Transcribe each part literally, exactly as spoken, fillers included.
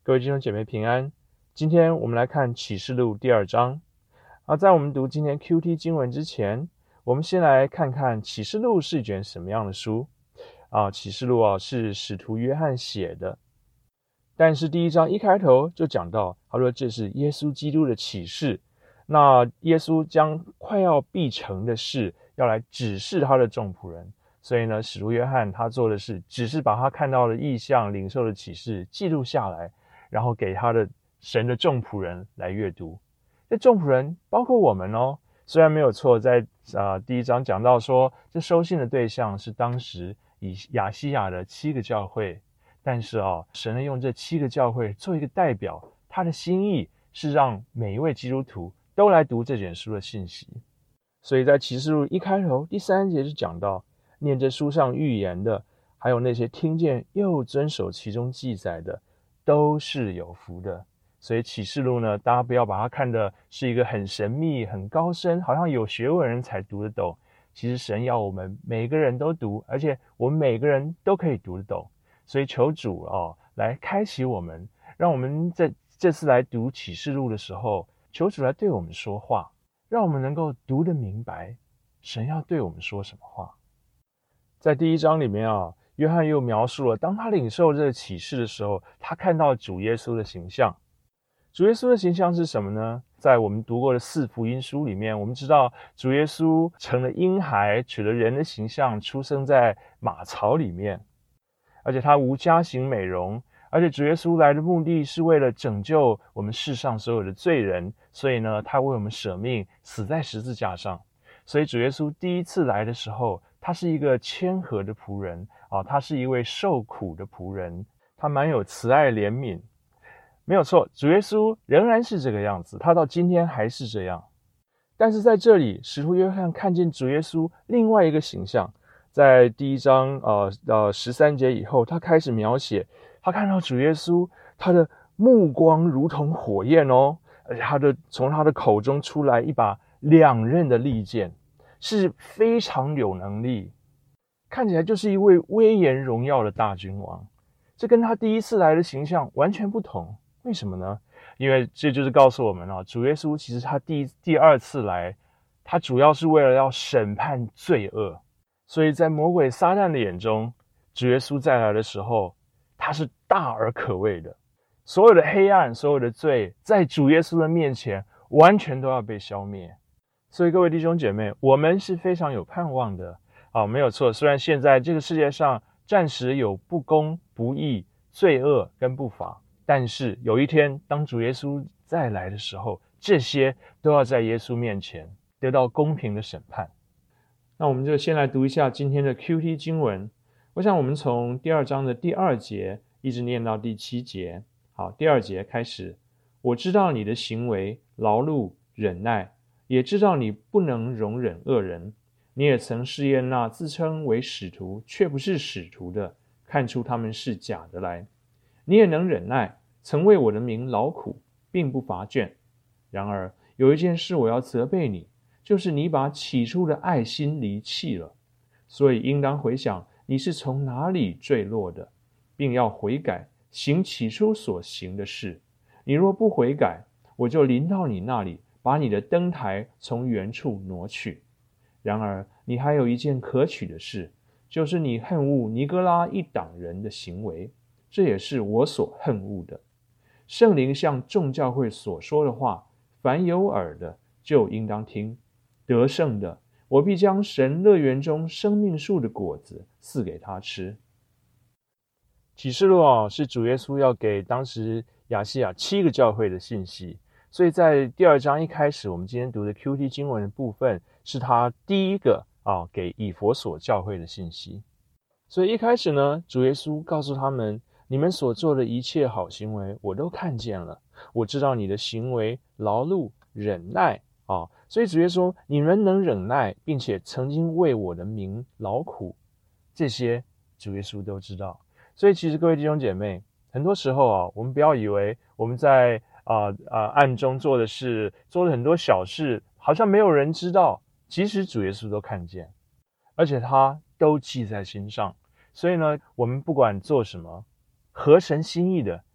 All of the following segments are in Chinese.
各位弟兄姐妹平安。今天我们来看启示录第二章。啊，在我们读今天 Q T 经文之前，我们先来看看启示录是一卷什么样的书。啊，启示录啊是使徒约翰写的，但是第一章一开头就讲到，他说这是耶稣基督的启示。那耶稣将快要必成的事要来指示他的众仆人。所以呢，使徒约翰他做的是，只是把他看到的异象、领受的启示记录下来，然后给他的神的众仆人来阅读。这众仆人包括我们哦，虽然没有错，在呃第一章讲到说，这收信的对象是当时以亚西亚的七个教会，但是哦，神呢用这七个教会做一个代表，他的心意是让每一位基督徒都来读这卷书的信息。所以在启示录一开头第三节就讲到，念这书上预言的，还有那些听见又遵守其中记载的，都是有福的。所以启示录呢，大家不要把它看的是一个很神秘、很高深，好像有学问人才读得懂。其实神要我们每个人都读，而且我们每个人都可以读得懂。所以求主哦，来开启我们，让我们在这次来读启示录的时候，求主来对我们说话，让我们能够读得明白神要对我们说什么话。在第一章里面啊，约翰又描述了当他领受这个启示的时候，他看到主耶稣的形象。主耶稣的形象是什么呢？在我们读过的四福音书里面，我们知道主耶稣成了婴孩，取了人的形象，出生在马槽里面，而且他无家型美容，而且主耶稣来的目的是为了拯救我们世上所有的罪人，所以呢，他为我们舍命，死在十字架上。所以主耶稣第一次来的时候，他是一个谦和的仆人啊，他是一位受苦的仆人，他蛮有慈爱怜悯。没有错，主耶稣仍然是这个样子，他到今天还是这样。但是在这里，使徒约翰看见主耶稣另外一个形象，在第一章呃呃十三节以后，他开始描写，他看到主耶稣，他的目光如同火焰哦，而且他的从他的口中出来一把两刃的利剑，是非常有能力，看起来就是一位威严荣耀的大君王。这跟他第一次来的形象完全不同。为什么呢？因为这就是告诉我们啊，主耶稣其实他第第二次来，他主要是为了要审判罪恶。所以在魔鬼撒旦的眼中，主耶稣再来的时候，他是大而可畏的。所有的黑暗，所有的罪，在主耶稣的面前完全都要被消灭。所以各位弟兄姐妹，我们是非常有盼望的啊，没有错。虽然现在这个世界上暂时有不公、不义、罪恶跟不法，但是有一天当主耶稣再来的时候，这些都要在耶稣面前得到公平的审判。那我们就先来读一下今天的 Q T 经文。我想我们从第二章的第二节一直念到第七节。好，第二节开始，我知道你的行为劳碌忍耐，也知道你不能容忍恶人，你也曾试验那自称为使徒却不是使徒的，看出他们是假的来。你也能忍耐，曾为我的名劳苦，并不乏倦。然而有一件事我要责备你，就是你把起初的爱心离弃了。所以应当回想你是从哪里坠落的，并要悔改，行起初所行的事。你若不悔改，我就临到你那里，把你的灯台从原处挪去。然而你还有一件可取的事，就是你恨恶尼哥拉一党人的行为，这也是我所恨恶的。圣灵向众教会所说的话，凡有耳的就应当听。得胜的，我必将神乐园中生命树的果子赐给他吃。启示录啊，是主耶稣要给当时亚细亚七个教会的信息。所以在第二章一开始，我们今天读的 Q T 经文的部分，是他第一个啊给以弗所教会的信息。所以一开始呢，主耶稣告诉他们，你们所做的一切好行为我都看见了，我知道你的行为劳碌忍耐啊，所以主耶稣说，你们能忍耐，并且曾经为我的名劳苦，这些主耶稣都知道。所以其实各位弟兄姐妹，很多时候啊，我们不要以为我们在啊啊暗中做的事，做了很多小事，好像没有人知道，其实主耶稣都看见，而且他都记在心上。所以呢，我们不管做什么合神心意的，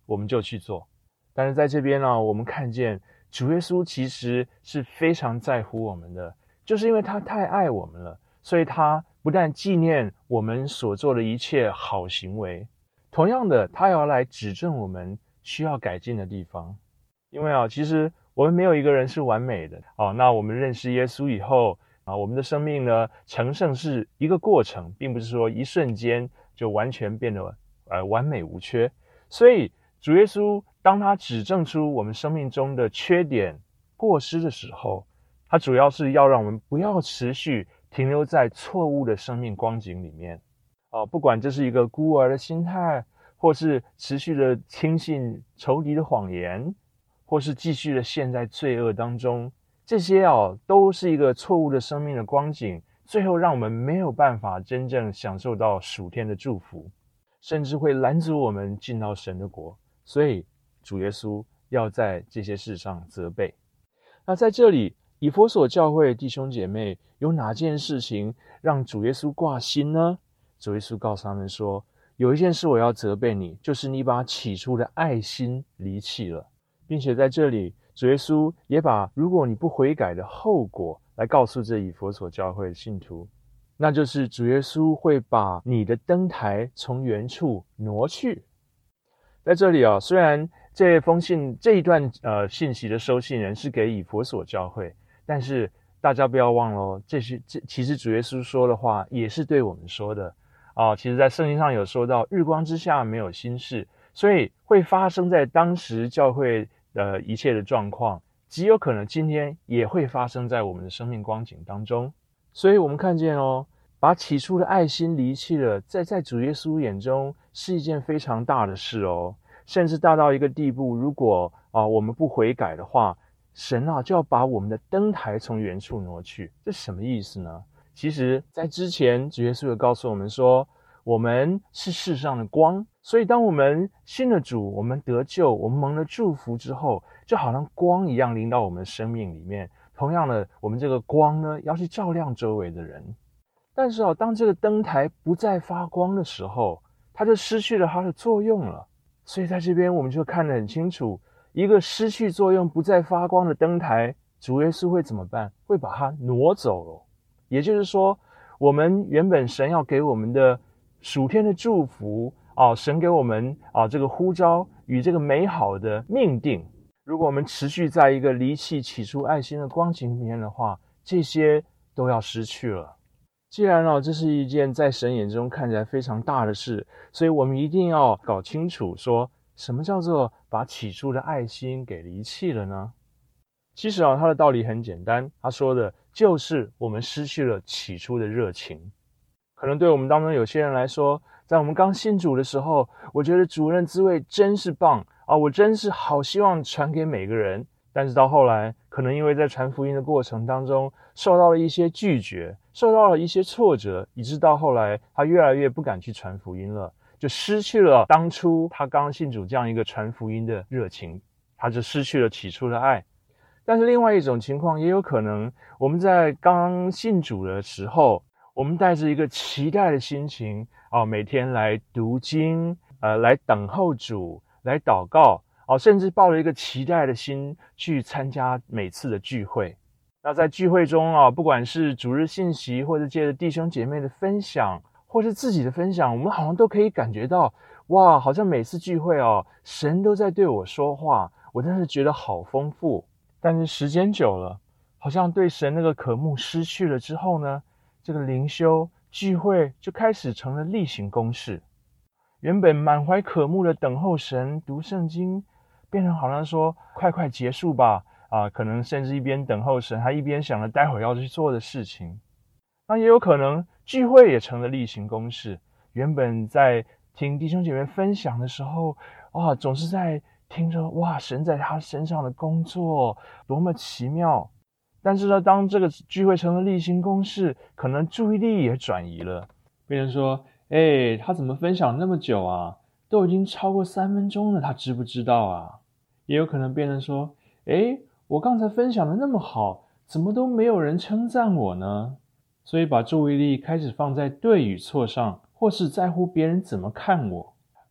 我们就去做。但是在这边呢，我们看见主耶稣其实是非常在乎我们的，就是因为他太爱我们了，所以他不但纪念我们所做的一切好行为，同样的，他要来指正我们需要改进的地方。因为啊，其实我们没有一个人是完美的哦。那我们认识耶稣以后啊，我们的生命呢，成圣是一个过程，并不是说一瞬间就完全变得呃完美无缺。所以主耶稣当他指正出我们生命中的缺点、过失的时候，他主要是要让我们不要持续停留在错误的生命光景里面哦。不管这是一个孤儿的心态，或是持续的轻信仇敌的谎言，或是继续的陷在罪恶当中，这些啊都是一个错误的生命的光景，最后让我们没有办法真正享受到属天的祝福，甚至会拦阻我们进到神的国。所以主耶稣要在这些事上责备。那在这里以弗所教会弟兄姐妹有哪件事情让主耶稣挂心呢？主耶稣告诉他们说，有一件事我要责备你，就是你把起初的爱心离弃了。并且在这里主耶稣也把如果你不悔改的后果来告诉这以弗所教会的信徒，那就是主耶稣会把你的灯台从原处挪去。在这里啊，虽然这封信这一段呃信息的收信人是给以弗所教会，但是大家不要忘了哦，这是这其实主耶稣说的话也是对我们说的啊、呃。其实在圣经上有说到，日光之下没有新事，所以会发生在当时教会的一切的状况，极有可能今天也会发生在我们的生命光景当中。所以我们看见哦，把起初的爱心离弃了，在在主耶稣眼中是一件非常大的事哦，甚至大到一个地步，如果啊我们不悔改的话，神啊就要把我们的灯台从原处挪去。这什么意思呢？其实在之前主耶稣有告诉我们说，我们是世上的光，所以当我们信了主，我们得救，我们蒙了祝福之后，就好像光一样临到我们的生命里面。同样的，我们这个光呢，要去照亮周围的人。但是啊，当这个灯台不再发光的时候，它就失去了它的作用了。所以在这边我们就看得很清楚，一个失去作用不再发光的灯台，主耶稣会怎么办？会把它挪走了。也就是说，我们原本神要给我们的属天的祝福啊，神给我们啊这个呼召与这个美好的命定，如果我们持续在一个离弃起初爱心的光景里面的话，这些都要失去了。既然啊，这是一件在神眼中看起来非常大的事，所以我们一定要搞清楚说，什么叫做把起初的爱心给离弃了呢？其实啊，他的道理很简单，他说的就是我们失去了起初的热情。可能对我们当中有些人来说，在我们刚信主的时候，我觉得主人滋味真是棒啊，我真是好希望传给每个人。但是到后来，可能因为在传福音的过程当中受到了一些拒绝，受到了一些挫折，以致到后来他越来越不敢去传福音了，就失去了当初他刚信主这样一个传福音的热情，他就失去了起初的爱。但是另外一种情况也有可能，我们在刚信主的时候，我们带着一个期待的心情啊，每天来读经，呃，来等候主，来祷告。哦，甚至抱着一个期待的心去参加每次的聚会。那在聚会中啊，不管是主日信息，或者借着弟兄姐妹的分享，或是自己的分享，我们好像都可以感觉到，哇，好像每次聚会哦，神都在对我说话，我真是觉得好丰富。但是时间久了，好像对神那个渴慕失去了之后呢，这个灵修聚会就开始成了例行公事。原本满怀渴慕的等候神读圣经，变成好像说快快结束吧啊，可能甚至一边等候神，还一边想着待会儿要去做的事情。那也有可能聚会也成了例行公事。原本在听弟兄姐妹分享的时候啊，总是在听着哇，神在他身上的工作多么奇妙。但是呢，当这个聚会成了例行公事，可能注意力也转移了，变成说，哎，他怎么分享那么久啊？都已经超过三分钟了，他知不知道啊？也有可能变成说，哎，我刚才分享的那么好，怎么都没有人称赞我呢？所以把注意力开始放在对与错上，或是在乎别人怎么看我，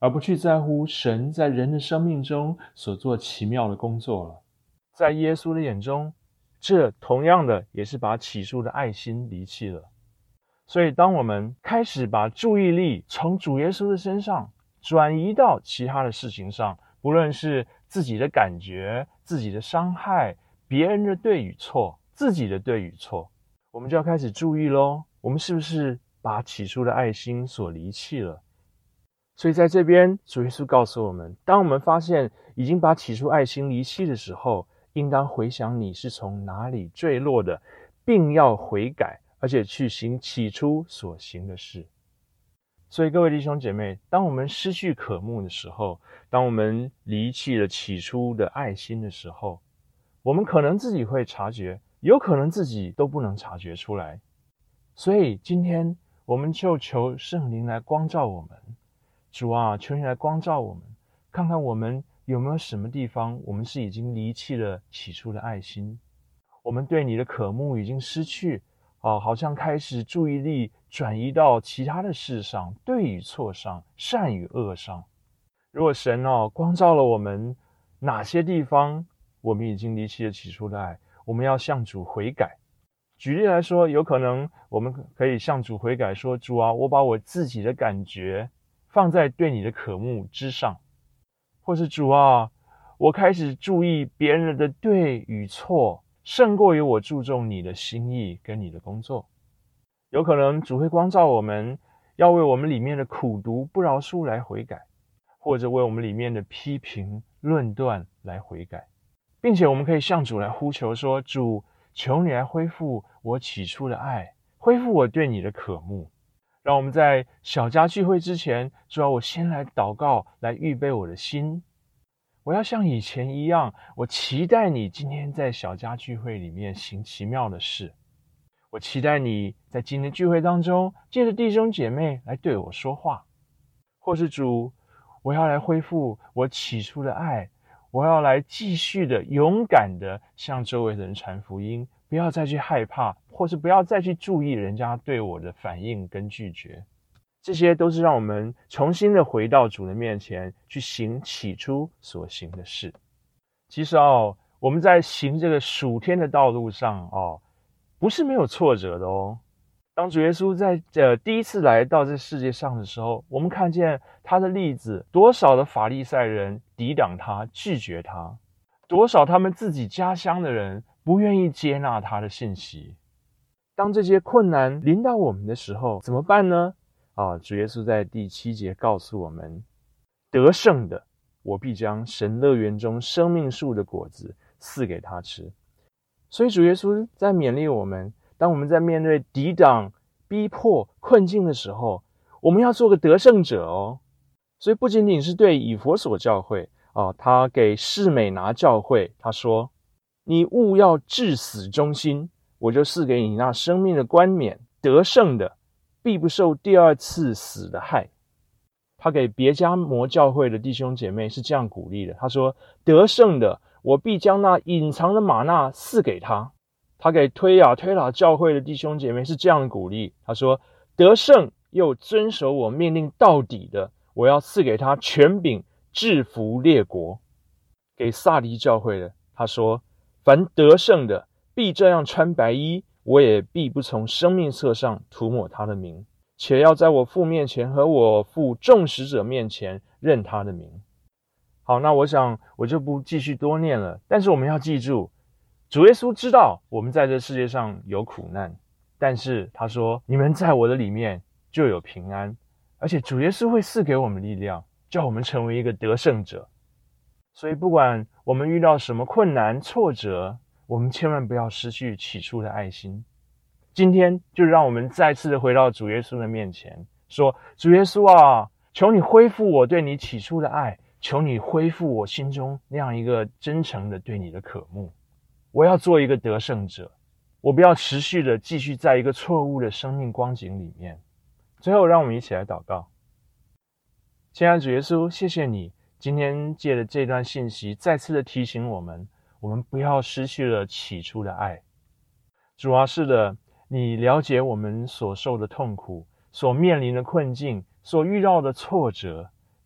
而不去在乎神在人的生命中所做奇妙的工作了。在耶稣的眼中，这同样的也是把起初的爱心离弃了。所以当我们开始把注意力从主耶稣的身上转移到其他的事情上，不论是自己的感觉、自己的伤害、别人的对与错、自己的对与错，我们就要开始注意咯，我们是不是把起初的爱心所离弃了？所以在这边主耶稣告诉我们，当我们发现已经把起初爱心离弃的时候，应当回想你是从哪里坠落的，并要悔改，而且去行起初所行的事。所以各位弟兄姐妹，当我们失去渴慕的时候，当我们离弃了起初的爱心的时候，我们可能自己会察觉，有可能自己都不能察觉出来。所以今天我们就求圣灵来光照我们。主啊，求你来光照我们，看看我们有没有什么地方我们是已经离弃了起初的爱心，我们对你的渴慕已经失去，哦，好像开始注意力转移到其他的事上，对与错上，善与恶上。如果神哦光照了我们哪些地方我们已经离弃了起初的爱，我们要向主悔改。举例来说，有可能我们可以向主悔改说，主啊，我把我自己的感觉放在对你的渴慕之上，或是主啊，我开始注意别人的对与错，胜过于我注重你的心意跟你的工作。有可能主会光照我们，要为我们里面的苦毒不饶恕来悔改，或者为我们里面的批评论断来悔改，并且我们可以向主来呼求说，主，求你来恢复我起初的爱，恢复我对你的渴慕。让我们在小家聚会之前，主要我先来祷告，来预备我的心。我要像以前一样，我期待你今天在小家聚会里面行奇妙的事。我期待你在今天聚会当中，借着弟兄姐妹来对我说话。或是主，我要来恢复我起初的爱，我要来继续的勇敢的向周围的人传福音，不要再去害怕，或是不要再去注意人家对我的反应跟拒绝。这些都是让我们重新的回到主的面前，去行起初所行的事。其实哦，我们在行这个属天的道路上哦，不是没有挫折的哦。当主耶稣在呃第一次来到这世界上的时候，我们看见他的例子，多少的法利赛人抵挡他，拒绝他，多少他们自己家乡的人不愿意接纳他的信息。当这些困难临到我们的时候，怎么办呢？啊，主耶稣在第七节告诉我们，得胜的，我必将神乐园中生命树的果子赐给他吃。所以主耶稣在勉励我们，当我们在面对抵挡、逼迫、困境的时候，我们要做个得胜者哦。所以不仅仅是对以弗所教会啊，他给士美拿教会，他说，你务要至死忠心，我就赐给你那生命的冠冕，得胜的必不受第二次死的害。他给别迦摩教会的弟兄姐妹是这样鼓励的，他说，得胜的，我必将那隐藏的玛纳赐给他。他给推雅推拉教会的弟兄姐妹是这样的鼓励，他说，得胜又遵守我命令到底的，我要赐给他权柄制服列国。给撒狄教会的，他说，凡得胜的必这样穿白衣，我也必不从生命册上涂抹他的名，且要在我父面前和我父众使者面前认他的名。好，那我想我就不继续多念了，但是我们要记住，主耶稣知道我们在这世界上有苦难，但是他说，你们在我的里面就有平安，而且主耶稣会赐给我们力量，叫我们成为一个得胜者。所以不管我们遇到什么困难挫折，我们千万不要失去起初的爱心。今天就让我们再次的回到主耶稣的面前，说，主耶稣啊，求你恢复我对你起初的爱，求你恢复我心中那样一个真诚的对你的渴慕。我要做一个得胜者，我不要持续的继续在一个错误的生命光景里面。最后让我们一起来祷告。亲爱的主耶稣，谢谢你今天借着这段信息再次的提醒我们，我们不要失去了起初的爱。主啊，是的，你了解我们所受的痛苦，所面临的困境，所遇到的挫折，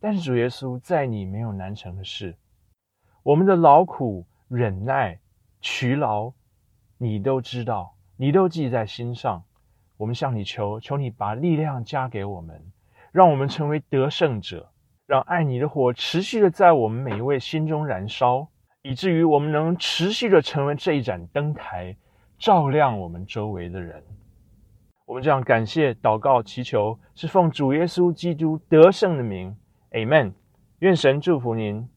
但是主耶稣，在你没有难成的事，我们的劳苦、忍耐、劬劳，你都知道，你都记在心上。我们向你求，求你把力量加给我们，让我们成为得胜者，让爱你的火持续的在我们每一位心中燃烧，以至于我们能持续的成为这一盏灯台，照亮我们周围的人。我们这样感谢、祷告、祈求，是奉主耶稣基督得胜的名。Amen。愿神祝福您。